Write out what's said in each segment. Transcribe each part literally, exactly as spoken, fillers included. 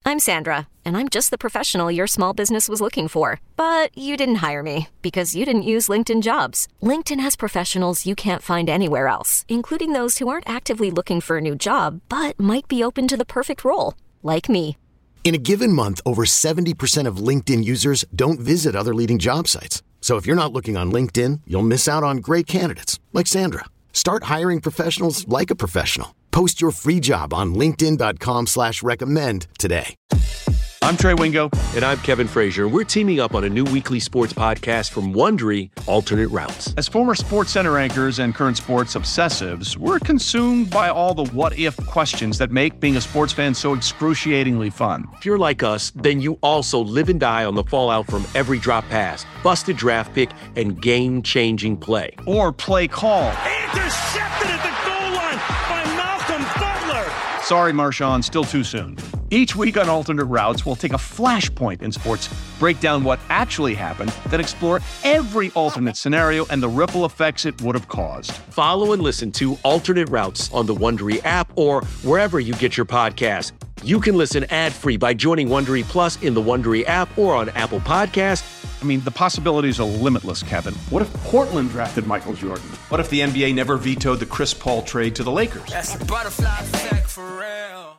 I'm Sandra, and I'm just the professional your small business was looking for. But you didn't hire me because you didn't use LinkedIn Jobs. LinkedIn has professionals you can't find anywhere else, including those who aren't actively looking for a new job, but might be open to the perfect role, like me. In a given month, over seventy percent of LinkedIn users don't visit other leading job sites. So if you're not looking on LinkedIn, you'll miss out on great candidates like Sandra. Start hiring professionals like a professional. Post your free job on linkedin.com slash recommend today. I'm Trey Wingo. And I'm Kevin Frazier. We're teaming up on a new weekly sports podcast from Wondery, Alternate Routes. As former Sports Center anchors and current sports obsessives, we're consumed by all the what-if questions that make being a sports fan so excruciatingly fun. If you're like us, then you also live and die on the fallout from every drop pass, busted draft pick, and game-changing play. Or play call. Intercepted at the goal line by Malcolm Butler. Sorry, Marshawn, still too soon. Each week on Alternate Routes, we'll take a flashpoint in sports, break down what actually happened, then explore every alternate scenario and the ripple effects it would have caused. Follow and listen to Alternate Routes on the Wondery app or wherever you get your podcasts. You can listen ad-free by joining Wondery Plus in the Wondery app or on Apple Podcasts. I mean, the possibilities are limitless, Kevin. What if Portland drafted Michael Jordan? What if the N B A never vetoed the Chris Paul trade to the Lakers? That's a butterfly effect for real.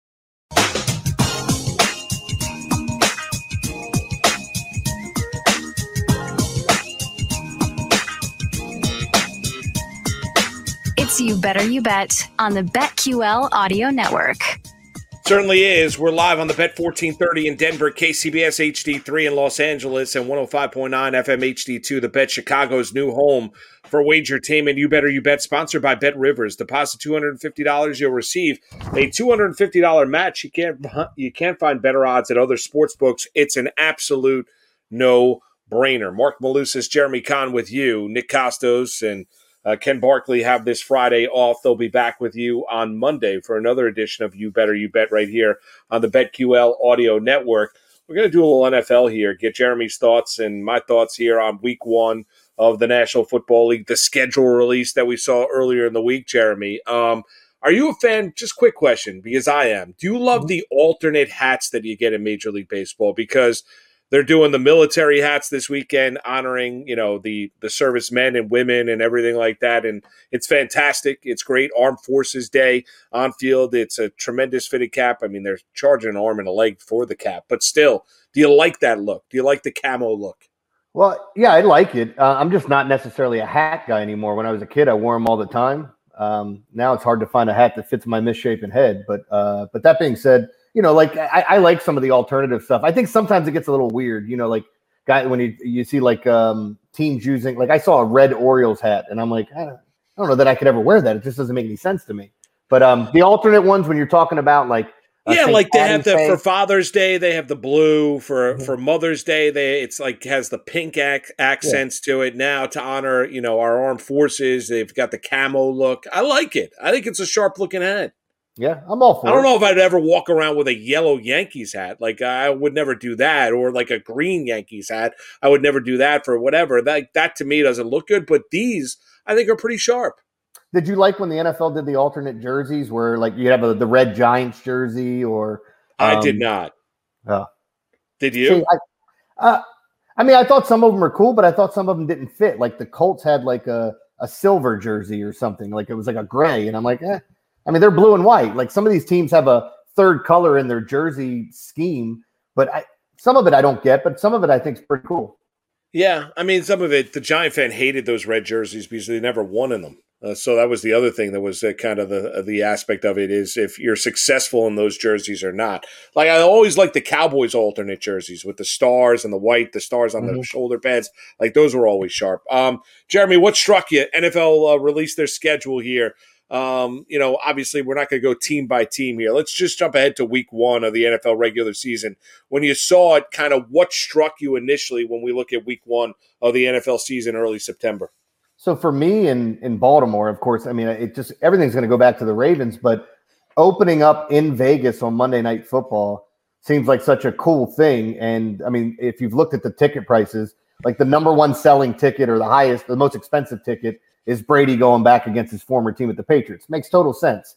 It's You Better You Bet on the BetQL Audio Network. Certainly is. We're live on the Bet fourteen thirty in Denver, K C B S H D three in Los Angeles, and one oh five point nine F M H D two, the Bet Chicago's new home for wagertainment. You Better You Bet, sponsored by Bet Rivers. Deposit two hundred fifty dollars, you'll receive a two hundred fifty dollars match. You can't, you can't find better odds at other sports books. It's an absolute no-brainer. Mark Malusis, Jeremy Kahn with you, Nick Costos, and Uh, Ken Barkley have this Friday off. They'll be back with you on Monday for another edition of You Better You Bet right here on the BetQL Audio Network. We're going to do a little N F L here, get Jeremy's thoughts and my thoughts here on week one of the National Football League, the schedule release that we saw earlier in the week, Jeremy. Um, are you a fan? Just quick question, because I am. Do you love the alternate hats that you get in Major League Baseball? Because they're doing the military hats this weekend, honoring, you know, the the servicemen and women and everything like that. And it's fantastic. It's great. Armed Forces Day on field. It's a tremendous fitted cap. I mean, they're charging an arm and a leg for the cap. But still, do you like that look? Do you like the camo look? Well, yeah, I like it. Uh, I'm just not necessarily a hat guy anymore. When I was a kid, I wore them all the time. Um, now it's hard to find a hat that fits my misshapen head. But uh, but that being said, you know, like I, I like some of the alternative stuff. I think sometimes it gets a little weird, you know, like guy when you you see like um, teams using, like I saw a red Orioles hat, and I'm like, I don't, I don't know that I could ever wear that. It just doesn't make any sense to me. But um, the alternate ones, when you're talking about like, uh, yeah, Saint like they Patty's have the Day. for Father's Day, they have the blue for Mm-hmm. for Mother's Day. They it's like has the pink ac- accents yeah. to it now to honor, you know, our armed forces. They've got the camo look. I like it. I think it's a sharp looking hat. Yeah, I'm all for it. I don't know if I'd ever walk around with a yellow Yankees hat. Like, I would never do that. Or like a green Yankees hat. I would never do that for whatever. That, that to me doesn't look good. But these, I think, are pretty sharp. Did you like when the N F L did the alternate jerseys where, like, you have a, the red Giants jersey or um, I did not. Uh, did you? See, I, uh, I mean, I thought some of them were cool, but I thought some of them didn't fit. Like, the Colts had, like, a, a silver jersey or something. Like, it was like a gray. And I'm like, eh. I mean, they're blue and white. Like some of these teams have a third color in their jersey scheme, but I, some of it I don't get, but some of it I think is pretty cool. Yeah, I mean, some of it, the Giant fan hated those red jerseys because they never won in them. Uh, so that was the other thing that was uh, kind of the uh, the aspect of it is if you're successful in those jerseys or not. Like I always liked the Cowboys alternate jerseys with the stars and the white, the stars on mm-hmm. the shoulder pads. Like those were always sharp. Um, Jeremy, what struck you? N F L uh, released their schedule here. Um, you know, obviously we're not going to go team by team here. Let's just jump ahead to week one of the N F L regular season. When you saw it, kind of what struck you initially when we look at week one of the N F L season, early September? So for me in, in Baltimore, of course, I mean, it just, everything's going to go back to the Ravens, but opening up in Vegas on Monday Night Football seems like such a cool thing. And I mean, if you've looked at the ticket prices, like the number one selling ticket or the highest, the most expensive ticket is Brady going back against his former team at the Patriots. Makes total sense.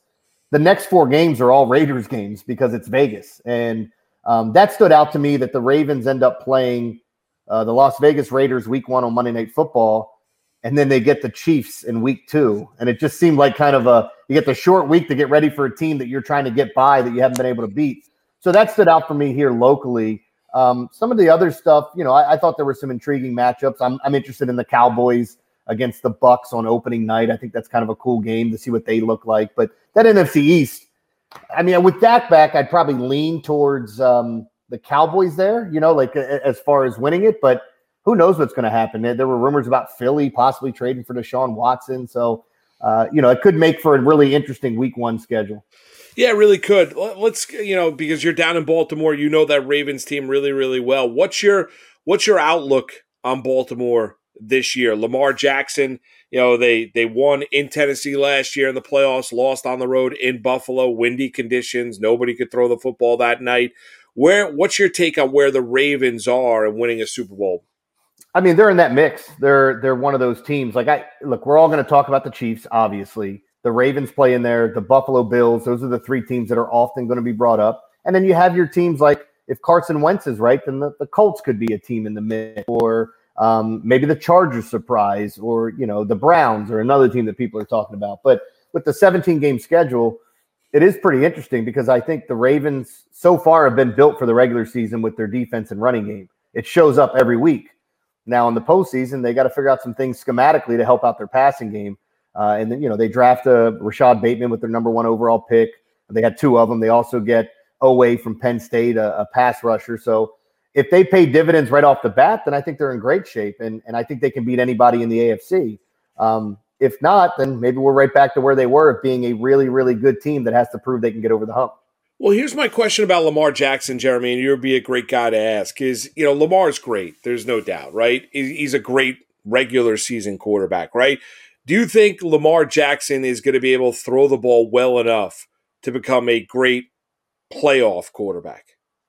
the next four games are all Raiders games because it's Vegas. And um, that stood out to me that the Ravens end up playing uh, the Las Vegas Raiders week one on Monday Night Football, and then they get the Chiefs in week two. And it just seemed like kind of a, you get the short week to get ready for a team that you're trying to get by that you haven't been able to beat. So that stood out for me here locally. Um, some of the other stuff, you know, I, I thought there were some intriguing matchups. I'm, I'm interested in the Cowboys against the Bucks on opening night. I think that's kind of a cool game to see what they look like. But that N F C East, I mean, with Dak back, I'd probably lean towards um, the Cowboys there, you know, like a, as far as winning it. But who knows what's going to happen? There were rumors about Philly possibly trading for Deshaun Watson. So, uh, you know, it could make for a really interesting week one schedule. Yeah, it really could. Let's, you know, because you're down in Baltimore, you know that Ravens team really, really well. What's your what's your outlook on Baltimore this year? Lamar Jackson, you know, they they won in Tennessee last year in the playoffs, lost on the road in Buffalo, windy conditions. Nobody could throw the football that night. Where what's your take on where the Ravens are in winning a Super Bowl? I mean, they're in that mix. They're they're one of those teams. Like I look, we're all going to talk about the Chiefs, obviously. The Ravens play in there, the Buffalo Bills. Those are the three teams that are often going to be brought up. And then you have your teams like if Carson Wentz is right, then the, the Colts could be a team in the mix, or um, maybe the Chargers surprise, or, you know, the Browns are another team that people are talking about. But with the seventeen-game schedule, it is pretty interesting because I think the Ravens so far have been built for the regular season with their defense and running game. It shows up every week. Now in the postseason, they got to figure out some things schematically to help out their passing game. Uh, and then, you know, they draft a Rashad Bateman with their number one overall pick. They had two of them. They also get Owe from Penn State, a, a pass rusher. So if they pay dividends right off the bat, then I think they're in great shape. And, and I think they can beat anybody in the A F C. Um, if not, then maybe we're right back to where they were of being a really, really good team that has to prove they can get over the hump. Well, here's my question about Lamar Jackson, Jeremy, and you'd be a great guy to ask is, you know, Lamar's great. There's no doubt, right? He's a great regular season quarterback, right? Do you think Lamar Jackson is going to be able to throw the ball well enough to become a great playoff quarterback?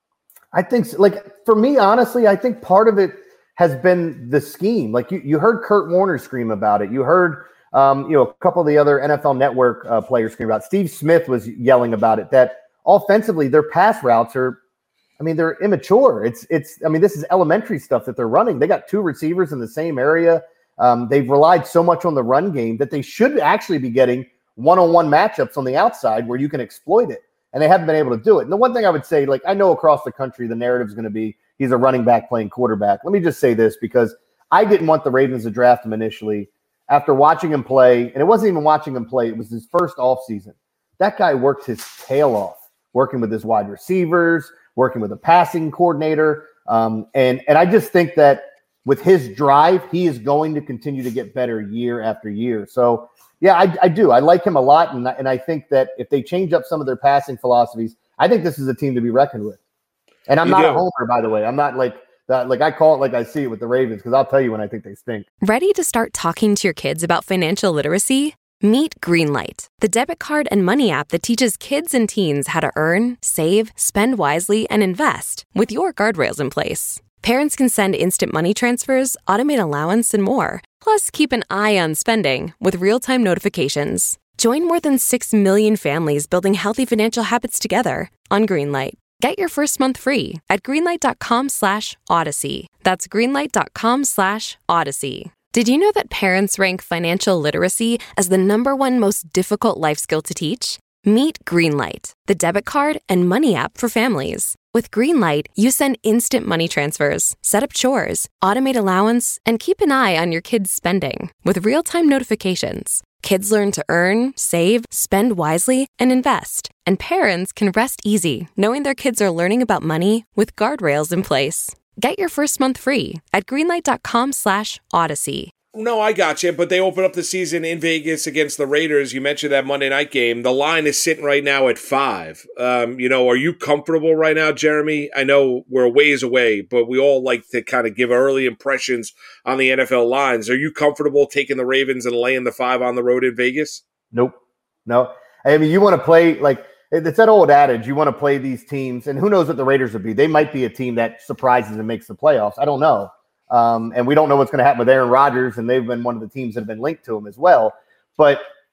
I think, so. Like, for me, honestly, I think part of it has been the scheme. Like, you, you heard Kurt Warner scream about it. You heard, um, you know, a couple of the other N F L Network uh, players scream about it. Steve Smith was yelling about it, that offensively, their pass routes are, I mean, they're immature. It's, it's, I mean, this is elementary stuff that they're running. They got two receivers in the same area. Um, they've relied so much on the run game that they should actually be getting one-on-one matchups on the outside where you can exploit it. And they haven't been able to do it. And the one thing I would say, like, I know across the country, the narrative is going to be he's a running back playing quarterback. Let me just say this, because I didn't want the Ravens to draft him initially. After watching him play, and it wasn't even watching him play, it was his first offseason. That guy worked his tail off, working with his wide receivers, working with a passing coordinator. Um, and, and I just think that with his drive, he is going to continue to get better year after year. So, yeah, I, I do. I like him a lot, and, and I think that if they change up some of their passing philosophies, I think this is a team to be reckoned with. And I'm you not do. a homer, by the way. I'm not like that. Like I call it like I see it with the Ravens, because I'll tell you when I think they stink. Ready to start talking to your kids about financial literacy? Meet Greenlight, the debit card and money app that teaches kids and teens how to earn, save, spend wisely, and invest with your guardrails in place. Parents can send instant money transfers, automate allowance, and more. Plus, keep an eye on spending with real-time notifications. Join more than six million families building healthy financial habits together on Greenlight. Get your first month free at greenlight.com slash odyssey. That's greenlight.com slash odyssey. Did you know that parents rank financial literacy as the number one most difficult life skill to teach? Meet Greenlight, the debit card and money app for families. With Greenlight, you send instant money transfers, set up chores, automate allowance, and keep an eye on your kids' spending with real-time notifications. Kids learn to earn, save, spend wisely, and invest. And parents can rest easy knowing their kids are learning about money with guardrails in place. Get your first month free at greenlight.com slash odyssey. No, I got you, but they open up the season in Vegas against the Raiders. You mentioned that Monday night game. The line is sitting right now at five. Um, you know, are you comfortable right now, Jeremy? I know we're a ways away, but we all like to kind of give early impressions on the N F L lines. Are you comfortable taking the Ravens and laying the five on the road in Vegas? Nope. No. I mean, you want to play, like, it's that old adage, you want to play these teams, and who knows what the Raiders would be. They might be a team that surprises and makes the playoffs. I don't know. Um, and we don't know what's going to happen with Aaron Rodgers, and they've been one of the teams that have been linked to him as well. But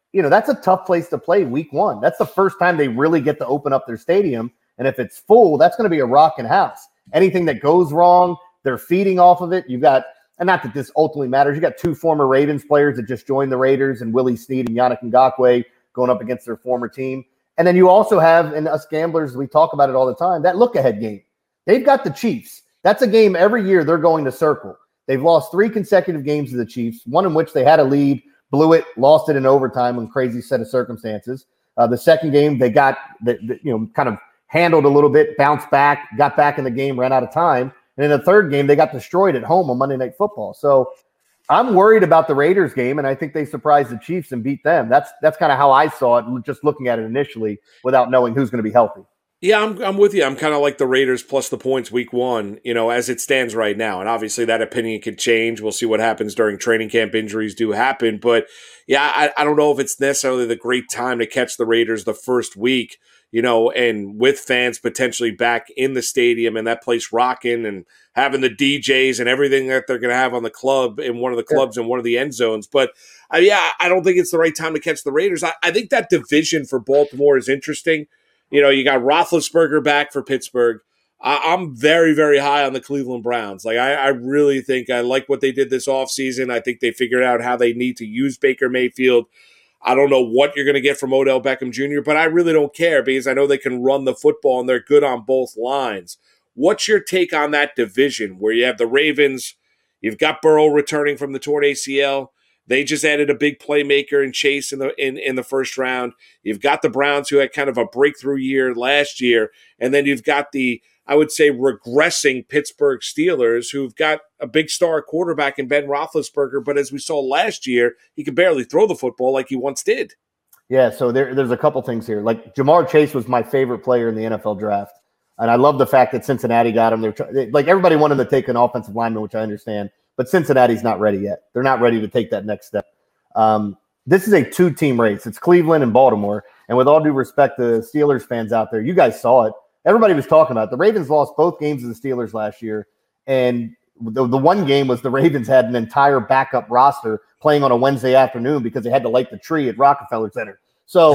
you know, that's a tough place to play week one. That's the first time they really get to open up their stadium. And if it's full, that's going to be a rocking house. Anything that goes wrong, they're feeding off of it. You've got, and not that this ultimately matters, you got two former Ravens players that just joined the Raiders, and Willie Snead and Yannick Ngakoue going up against their former team. And then you also have, and us gamblers, we talk about it all the time, that look-ahead game. They've got the Chiefs. That's a game every year they're going to circle. They've lost three consecutive games to the Chiefs, one in which they had a lead, blew it, lost it in overtime in a crazy set of circumstances. Uh, the second game, they got, the, the, you know, kind of handled a little bit, bounced back, got back in the game, ran out of time. And in the third game, they got destroyed at home on Monday Night Football. So I'm worried about the Raiders game, and I think they surprised the Chiefs and beat them. That's that's kind of how I saw it, just looking at it initially without knowing who's going to be healthy. Yeah, I'm I'm with you. I'm kind of like the Raiders plus the points week one, you know, as it stands right now. And obviously that opinion could change. We'll see what happens during training camp. Injuries do happen. But, yeah, I, I don't know if it's necessarily the great time to catch the Raiders the first week, you know, and with fans potentially back in the stadium and that place rocking and having the D Js and everything that they're going to have on the club in one of the clubs in one of the end zones. But, uh, yeah, I don't think it's the right time to catch the Raiders. I, I think that division for Baltimore is interesting. You know, you got Roethlisberger back for Pittsburgh. I, I'm very, very high on the Cleveland Browns. Like, I, I really think I like what they did this offseason. I think they figured out how they need to use Baker Mayfield. I don't know what you're going to get from Odell Beckham Junior, but I really don't care because I know they can run the football and they're good on both lines. What's your take on that division where you have the Ravens, you've got Burrow returning from the torn A C L, they just added a big playmaker in Chase in the in, in the first round. You've got the Browns who had kind of a breakthrough year last year. And then you've got the, I would say, regressing Pittsburgh Steelers who've got a big star quarterback in Ben Roethlisberger. But as we saw last year, he could barely throw the football like he once did. Yeah, so there, there's a couple things here. Like Jamar Chase was my favorite player in the N F L draft. And I love the fact that Cincinnati got him. They're like everybody wanted to take an offensive lineman, which I understand. But Cincinnati's not ready yet. They're not ready to take that next step. Um, this is a two-team race. It's Cleveland and Baltimore. And with all due respect to Steelers fans out there, you guys saw it. Everybody was talking about it. The Ravens lost both games to the Steelers last year. And the, the one game was the Ravens had an entire backup roster playing on a Wednesday afternoon because they had to light the tree at Rockefeller Center. So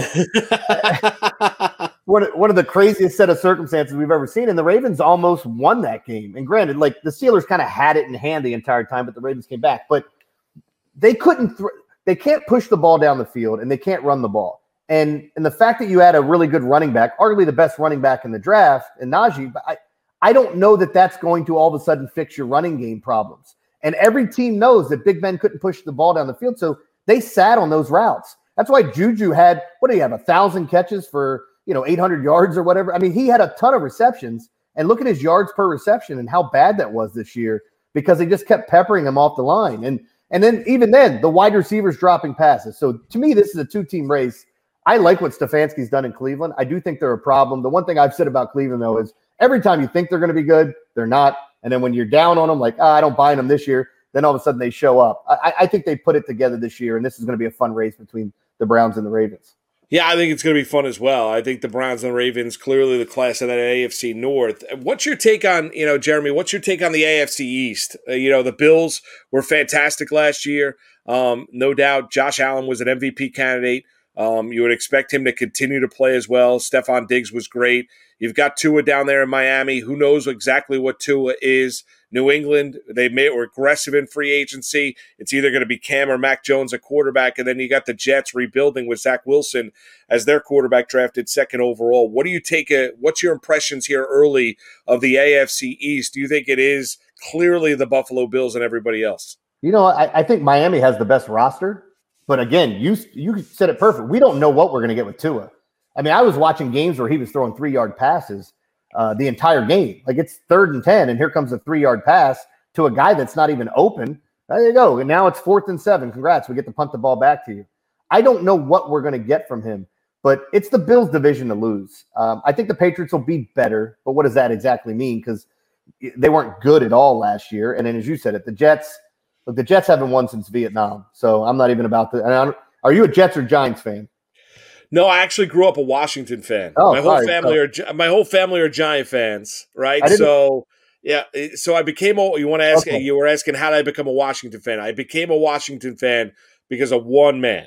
one, one of the craziest set of circumstances we've ever seen. And the Ravens almost won that game. And granted, like the Steelers kind of had it in hand the entire time, but the Ravens came back. But they couldn't th- – they can't push the ball down the field, and they can't run the ball. And and the fact that you had a really good running back, arguably the best running back in the draft, and Najee, but I, I don't know that that's going to all of a sudden fix your running game problems. And every team knows that Big Ben couldn't push the ball down the field, so they sat on those routes. That's why Juju had, what do you have, a thousand catches for, you know, eight hundred yards or whatever? I mean, he had a ton of receptions, and look at his yards per reception and how bad that was this year because they just kept peppering him off the line. And and then even then, the wide receivers dropping passes. So to me, this is a two-team race. I like what Stefanski's done in Cleveland. I do think they're a problem. The one thing I've said about Cleveland, though, is every time you think they're going to be good, they're not. And then when you're down on them, like, oh, I don't buy them this year, then all of a sudden they show up. I, I think they put it together this year, and this is going to be a fun race between the Browns and the Ravens. Yeah, I think it's going to be fun as well. I think the Browns and the Ravens, clearly the class of that A F C North. What's your take on, you know, Jeremy, what's your take on the A F C East? Uh, you know, the Bills were fantastic last year. Um, no doubt Josh Allen was an M V P candidate. Um, you would expect him to continue to play as well. Stephon Diggs was great. You've got Tua down there in Miami. Who knows exactly what Tua is? New England, they may were aggressive in free agency. It's either going to be Cam or Mac Jones at quarterback, and then you got the Jets rebuilding with Zach Wilson as their quarterback drafted second overall. What do you take? A, what's your impressions here early of the A F C East? Do you think it is clearly the Buffalo Bills and everybody else? You know, I, I think Miami has the best roster. But again, you you said it perfect. We don't know what we're going to get with Tua. I mean, I was watching games where he was throwing three-yard passes uh, the entire game. Like it's third and ten, and here comes a three-yard pass to a guy that's not even open. There you go. And now it's fourth and seven. Congrats. We get to punt the ball back to you. I don't know what we're going to get from him, but it's the Bills' division to lose. Um, I think the Patriots will be better, but what does that exactly mean? Because they weren't good at all last year. And then as you said it, the Jets – Look, the Jets haven't won since Vietnam, so I'm not even about to. Are you a Jets or Giants fan? No, I actually grew up a Washington fan. Oh, my whole sorry, family so. are my whole family are Giant fans, right? So yeah, so I became a. You want to ask? Okay. You were asking how did I become a Washington fan? I became a Washington fan because of one man,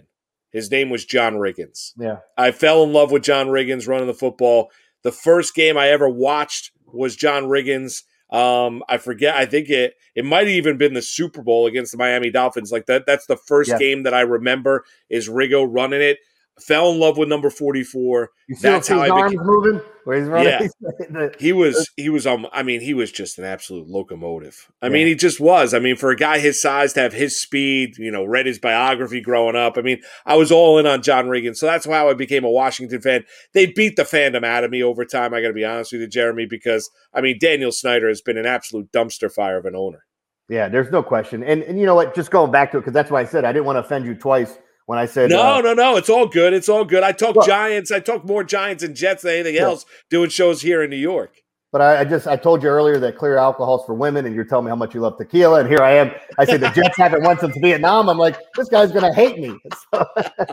His name was John Riggins. Yeah. I fell in love with John Riggins running the football. The first game I ever watched was John Riggins. Um, I forget. I think it it might have even been the Super Bowl against the Miami Dolphins. Like that. That's the first yeah. game that I remember is Riggo running it. Fell in love with number forty-four. You see That's how his I arms became, moving where he's running. Yeah. he was he was um I mean he was just an absolute locomotive. I yeah. mean he just was. I mean for a guy his size to have his speed, you know, read his biography growing up. I mean I was all in on John Riggins, so that's how I became a Washington fan. They beat the fandom out of me over time. I got to be honest with you, Jeremy, because I mean Daniel Snyder has been an absolute dumpster fire of an owner. Yeah, there's no question. And and you know what? Just going back to it because that's why I said I didn't want to offend you twice. When I said no, uh, no, no, it's all good. It's all good. I talk well, Giants. I talk more Giants and Jets than anything yeah. else doing shows here in New York. But I, I just I told you earlier that clear alcohol's for women, and you're telling me how much you love tequila. And here I am. I say the Jets haven't won since Vietnam. I'm like, this guy's gonna hate me. So.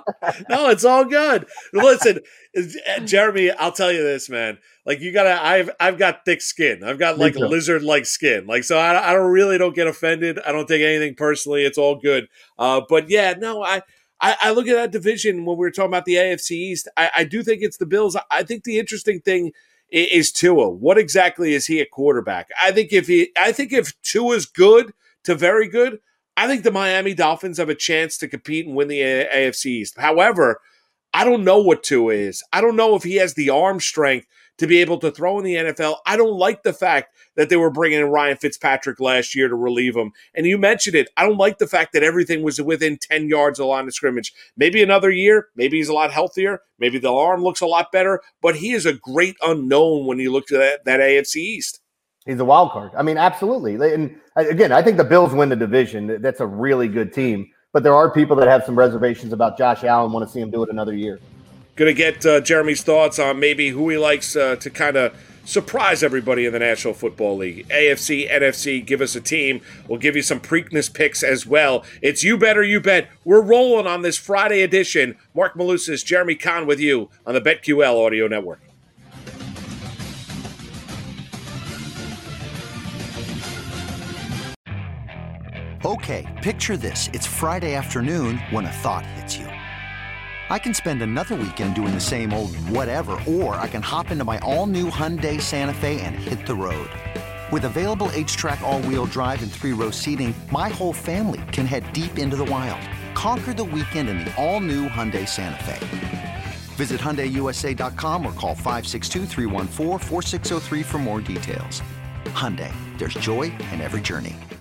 No, it's all good. Listen, Jeremy, I'll tell you this, man. Like you gotta, I've I've got thick skin. I've got like lizard-like skin. Like so, I I don't really don't get offended. I don't take anything personally. It's all good. Uh, but yeah, no, I. I, I look at that division when we were talking about the A F C East. I, I do think it's the Bills. I think the interesting thing is, is Tua. What exactly is he at quarterback? I think if he, I think if Tua's good to very good, I think the Miami Dolphins have a chance to compete and win the A F C East. However, I don't know what Tua is. I don't know if he has the arm strength to be able to throw in the N F L. I don't like the fact that they were bringing in Ryan Fitzpatrick last year to relieve him. And you mentioned it. I don't like the fact that everything was within ten yards of the line of scrimmage. Maybe another year. Maybe he's a lot healthier. Maybe the arm looks a lot better. But he is a great unknown when you look at that, that A F C East. He's a wild card. I mean, absolutely. And again, I think the Bills win the division. That's a really good team. But there are people that have some reservations about Josh Allen, want to see him do it another year. Going to get uh, Jeremy's thoughts on maybe who he likes uh, to kind of surprise everybody in the National Football League. A F C, N F C, give us a team. We'll give you some Preakness picks as well. It's You Better You Bet. We're rolling on this Friday edition. Mark Malusis, Jeremy Kahn with you on the BetQL Audio Network. Okay, picture this. It's Friday afternoon when a thought hits you. I can spend another weekend doing the same old whatever, or I can hop into my all-new Hyundai Santa Fe and hit the road. With available H-Track all-wheel drive and three-row seating, my whole family can head deep into the wild. Conquer the weekend in the all-new Hyundai Santa Fe. Visit Hyundai U S A dot com or call five six two, three one four, four six zero three for more details. Hyundai, there's joy in every journey.